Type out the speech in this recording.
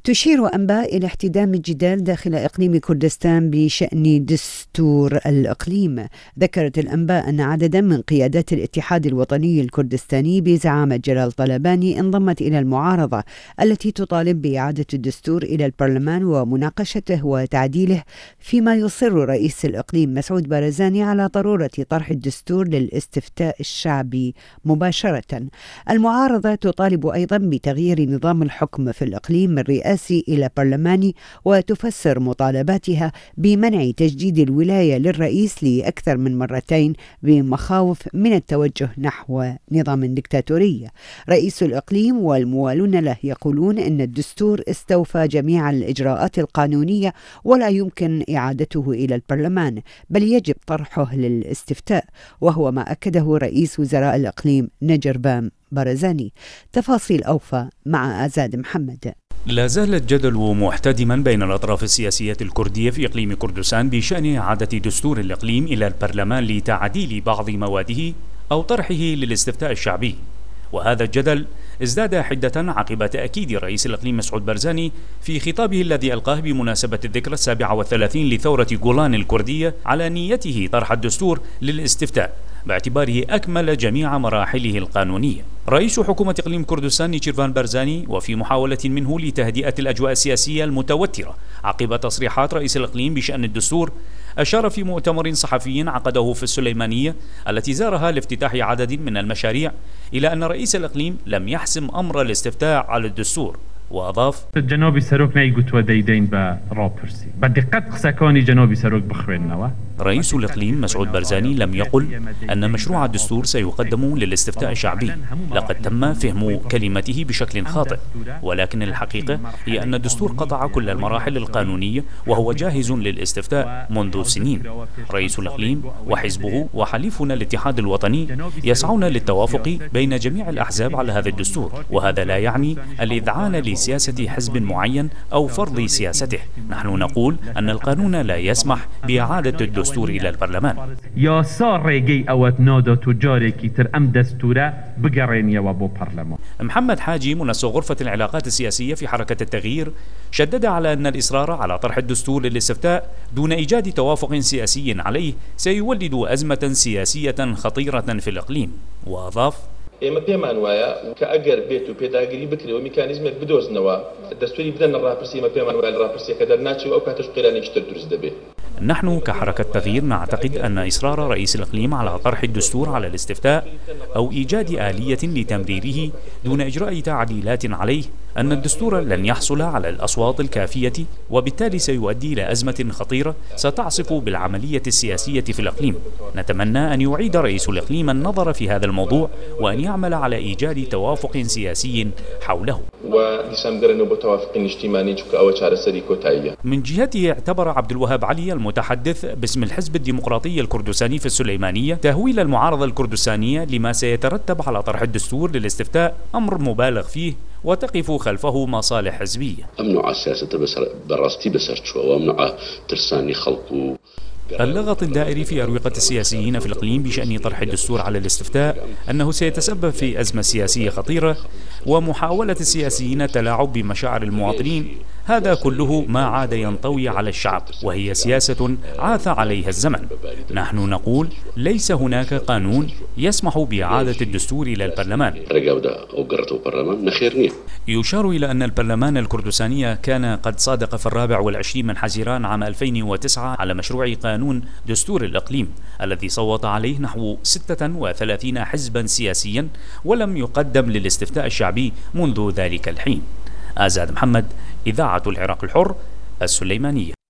تشير أنباء إلى احتدام الجدال داخل إقليم كردستان بشأن دستور الإقليم. ذكرت الأنباء أن عددا من قيادات الاتحاد الوطني الكردستاني بزعامة جلال طلباني انضمت إلى المعارضة التي تطالب بإعادة الدستور إلى البرلمان ومناقشته وتعديله، فيما يصر رئيس الإقليم مسعود بارزاني على ضرورة طرح الدستور للاستفتاء الشعبي مباشرة. المعارضة تطالب أيضا بتغيير نظام الحكم في الإقليم من رئاسي إلى برلماني، وتفسر مطالباتها بمنع تجديد الولاية للرئيس لأكثر من مرتين بمخاوف من التوجه نحو نظام ديكتاتوري. رئيس الإقليم والموالون له يقولون إن الدستور استوفى جميع الإجراءات القانونية ولا يمكن إعادته إلى البرلمان، بل يجب طرحه للاستفتاء، وهو ما أكده رئيس وزراء الإقليم نجربان بارزاني. تفاصيل أوفى مع آزاد محمد. لا زال الجدل محتدما بين الأطراف السياسية الكردية في إقليم كردستان بشأن إعادة دستور الإقليم إلى البرلمان لتعديل بعض مواده أو طرحه للاستفتاء الشعبي. وهذا الجدل ازداد حدة عقب تأكيد رئيس الإقليم مسعود بارزاني في خطابه الذي ألقاه بمناسبة الذكرى 37 لثورة جولان الكردية على نيته طرح الدستور للاستفتاء باعتباره أكمل جميع مراحله القانونية. رئيس حكومة إقليم كردستان نيشيرفان بارزاني، وفي محاولة منه لتهدئة الأجواء السياسية المتوترة عقب تصريحات رئيس الإقليم بشأن الدستور، أشار في مؤتمر صحفي عقده في السليمانية التي زارها لافتتاح عدد من المشاريع إلى أن رئيس الإقليم لم يحسم أمر الاستفتاء على الدستور، وأضاف: جنابي سروك نيقوت وديدين برابرسي بدقت قسكاني جنابي سروك بخوينوا. رئيس الإقليم مسعود بارزاني لم يقل أن مشروع الدستور سيقدم للاستفتاء الشعبي، لقد تم فهم كلمته بشكل خاطئ، ولكن الحقيقة هي أن الدستور قطع كل المراحل القانونية وهو جاهز للاستفتاء منذ سنين. رئيس الإقليم وحزبه وحليفنا الاتحاد الوطني يسعون للتوافق بين جميع الأحزاب على هذا الدستور، وهذا لا يعني الإذعان لسياسة حزب معين أو فرض سياسته. نحن نقول أن القانون لا يسمح بإعادة الدستور إلى البرلمان. يا صار ريجي أوت نادو تجاري كتر أم دستورة بقرين يوابو برلمان. محمد حاجي منسق غرفة العلاقات السياسية في حركة التغيير شدد على أن الإصرار على طرح الدستور للاستفتاء دون إيجاد توافق سياسي عليه سيولد أزمة سياسية خطيرة في الإقليم، وأضاف: ئێمە پێمان وایە کە ئەگەر بێت و پێداگیری بکرێ و میکانیزمێک بدۆزنەوە دەستوری بدەن ڕاپرسی ئێمە پێمان وایە ڕاپرسیەکە دەرناچێت و ئەو کاتەش قیرانێکتر دروست دەبێت. نحن كحركة تغيير نعتقد أن إصرار رئيس الإقليم على طرح الدستور على الاستفتاء أو إيجاد آلية لتمريره دون إجراء تعديلات عليه أن الدستور لن يحصل على الأصوات الكافية، وبالتالي سيؤدي إلى أزمة خطيرة ستعصف بالعملية السياسية في الإقليم. نتمنى أن يعيد رئيس الإقليم النظر في هذا الموضوع وأن يعمل على إيجاد توافق سياسي حوله. من جهته اعتبر عبد الوهاب علي المتحدث باسم الحزب الديمقراطي الكردستاني في السليمانية تهويل المعارضة الكردستانية لما سيترتب على طرح الدستور للاستفتاء أمر مبالغ فيه وتقف خلفه مصالح حزبية. أمنع السياسة براستي بسرتشوا وأمنع ترساني خلقه. اللغط الدائري في أروقة السياسيين في الإقليم بشأن طرح الدستور على الاستفتاء أنه سيتسبب في أزمة سياسية خطيرة ومحاولة السياسيين التلاعب بمشاعر المواطنين، هذا كله ما عاد ينطوي على الشعب، وهي سياسة عاث عليها الزمن. نحن نقول ليس هناك قانون يسمح بإعادة الدستور إلى البرلمان. يشار إلى أن البرلمان الكردستاني كان قد صادق في 24 من حزيران عام 2009 على مشروع قانون دستور الإقليم الذي صوت عليه نحو 36 حزبا سياسيا، ولم يقدم للاستفتاء الشعبي منذ ذلك الحين. آزاد محمد، إذاعة العراق الحر، السليمانية.